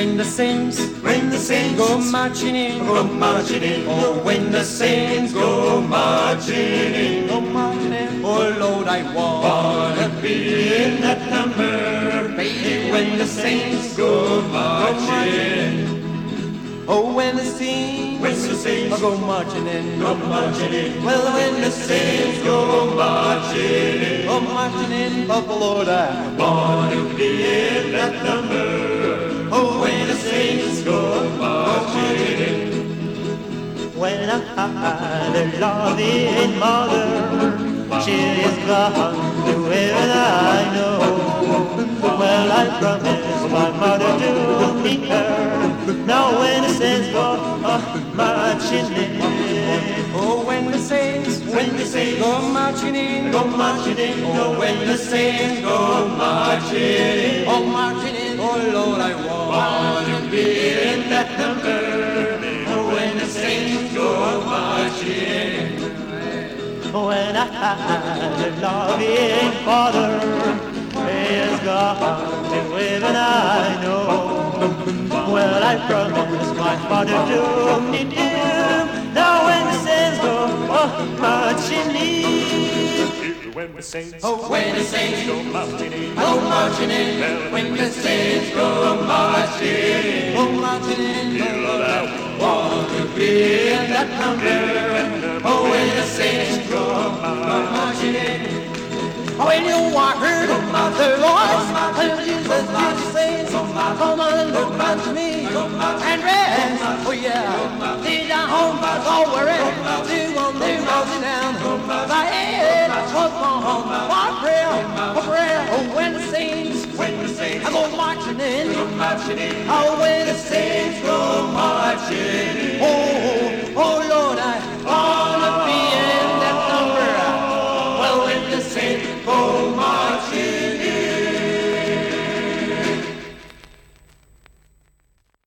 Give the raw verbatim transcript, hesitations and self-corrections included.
when the saints, when the saints go marching in, go marching in. Oh, when the saints go marching in, go marching in. Oh Lord, I want wanna be in that number, baby. When the saints go marching in. Oh, when the saints, when the saints go marching in, go marching in. well, when the saints go marching in, go marching in, but the Lord, I wanna be in that number. Oh, when the saints go marching in. When I had a loving mother, she is gone to heaven, I know. Well, I promised my mother to meet her. Now when the saints go marching in, oh, when the saints, when the saints go marching in, go marching in. Oh, when the saints go marching in, oh, marching in. Oh Lord, I want wanna be in that number. Oh, when the saints go marching in. when I had a loving father, he is gone to heaven, I know. Well, I promised my father to meet him. Now when the saints go marching in, when the saints, oh, when the saints go marching in, go marching in, when the saints go marching in, go marching in, Lord, I want to be in that number. oh, when the saints go marching in. When you walk heard the voice of Jesus, Jesus says, come on, look unto me and rest. Oh yeah, lay down home, don't worry, do one, do nothing down. My head was home for prayer, for prayer. Oh, when the saints, when the saints I go marching in, go marching in, oh, when the saints go marching in. oh, oh Lord, I wanna be in that number. Well, when the saints